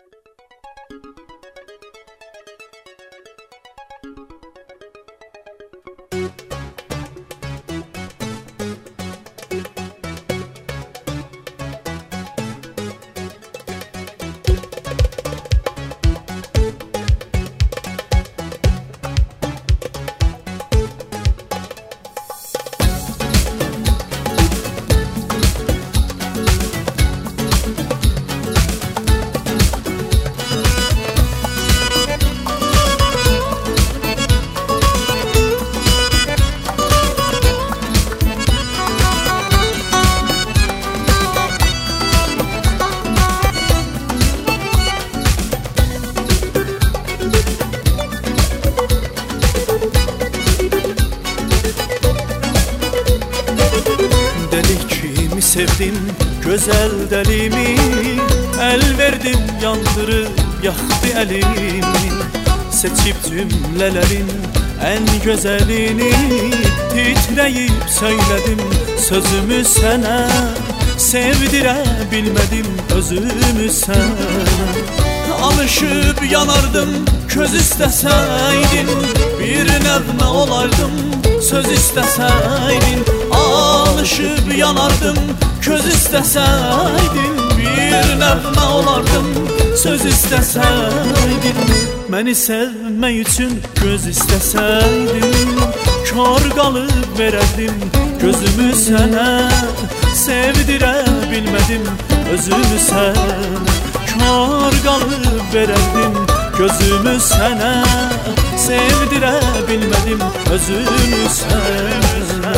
Sevdim güzel delimi, el verdim yandırıp yaktı elimi. Seçip cümlelerin en güzelini, titreyip söyledim sözümü sana. Sevdirebilmedim özümü sana. Alışıp yanardım köz isteseydin, bir nevme olardım söz isteseydin. Alışıp yanardım köz isteseydin, bir nevme olardım söz isteseydin. Məni sevmək üçün göz isteseydin, kör qalıp verərdim gözümü sənə. Sevdirebilmedim özümü sənə, kör qalıp verərdim gözümü sənə. Sevdirebilmedim özümü sənə.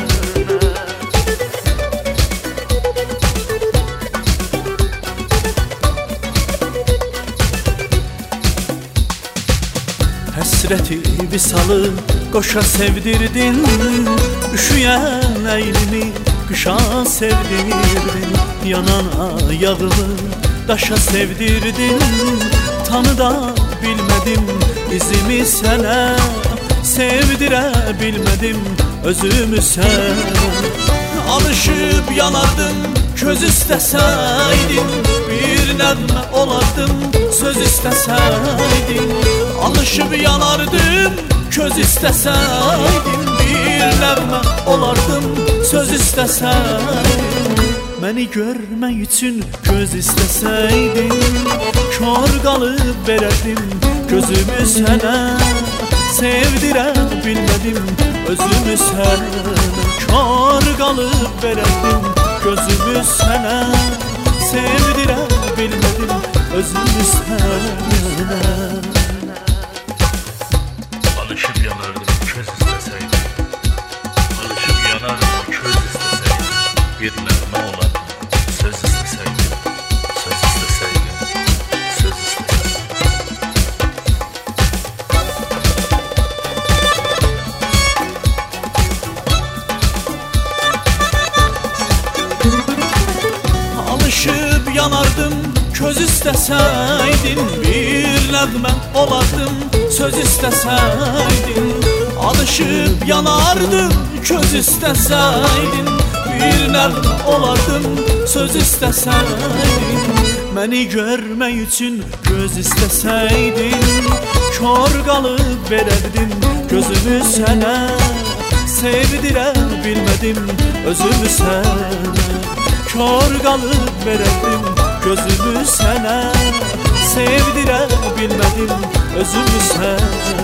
Həsrəti visalı qoşa sevdirdin, üşüyən əynimi qışa sevdirdin. Yanan ayağımı daşa sevdirdin, tanıda bilmədim izimi sənə. Sevdirebilmedim özümü sənə. Alışıp yanardım köz isteseydin, bir nevme olardım söz isteseydin. Alışıp yanardım köz isteseydin, bir nevme olardım söz isteseydin. Məni görmək üçün göz isteseydin, kör qalıp verərdim gözümü sənə. Sevdirebilmedim özümü sənə, kör qalıp verərdim gözümü sənə. Sevdirebilmedim özümü sənə. Alışıp yanardım köz isteseydim, alışıp yanardım köz isteseydim, bir nevme olardım söz isteseydim, söz isteseydim, söz isteseydim. Alışıp yanardım köz isteseydin, bir nevme olardım söz isteseydin. Alışıp yanardım köz isteseydin, bir nevme olardım söz isteseydin. Məni görmək üçün göz isteseydin, kör qalıp verərdim gözümü sənə. Sevdirebilmedim özümü sənə, kör qalıp verərdim gözümü sənə. Sevdirebilmedim özümü sənə.